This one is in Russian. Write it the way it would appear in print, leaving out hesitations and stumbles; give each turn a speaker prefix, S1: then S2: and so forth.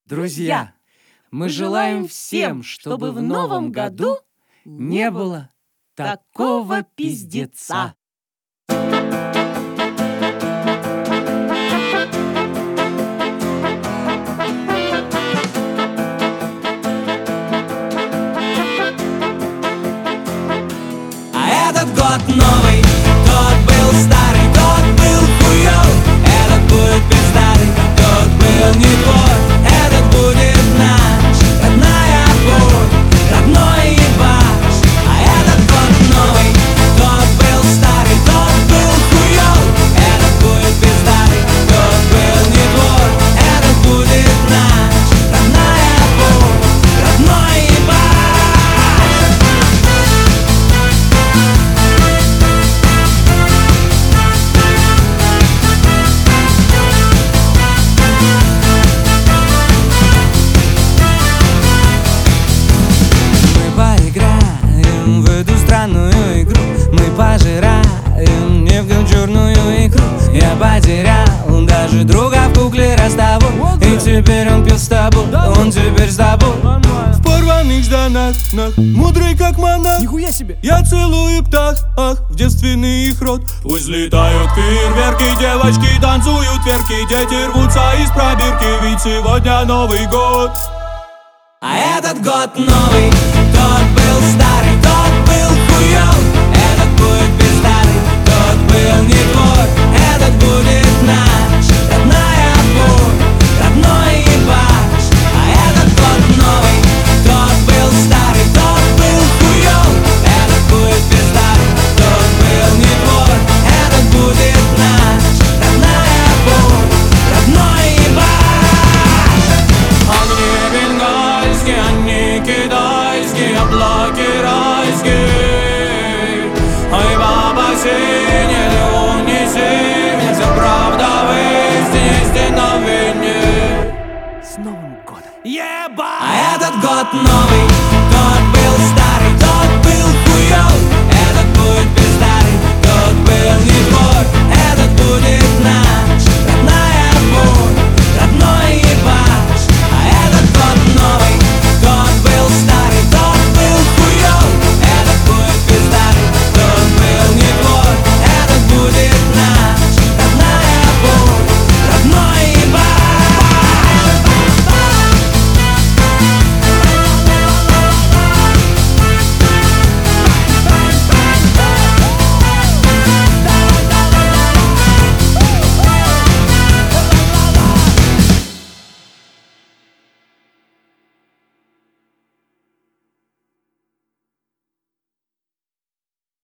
S1: Друзья, мы желаем всем, чтобы в новом году не было такого пиздеца.
S2: Этот год новый, тот был старый, тот был хуёв. Этот будет пиздатый, тот был не твой. Этот будет наш, родная боль, родной ебаш. А этот год новый, тот был старый, тот был хуёв. Этот будет пиздатый, тот был не твой. Этот будет наш, родная боль, родной ебаш. Поиграем в эту странную игру. Мы пожираем нефть черную икру. Я потерял даже друга в кукле Ростовой. И теперь он пил с тобой, он теперь с тобой. В порванных штанах, мудрый как монах.
S1: Нихуя себе!
S2: Я целую птах, ах, в девственный их рот. Пусть летают фейерверки, девочки танцуют верки. Дети рвутся из пробирки, ведь сегодня Новый год. А этот год новый, тот был старый, тот был хуёв. Этот будет пиздатый, тот был не твой. Этот будет наш, родная боль, родной ебаш. А этот год новый, тот был старый, тот был хуёв. Этот будет пиздатый, тот был не твой. Этот будет наш, родная боль, родной ебаш. Огни бенгальские, они китайские, облаки райские. Ой, баба синяя, луни синяя, вся правда в истине, истина в вине.
S1: С Новым годом!
S2: Еба! А этот год новый,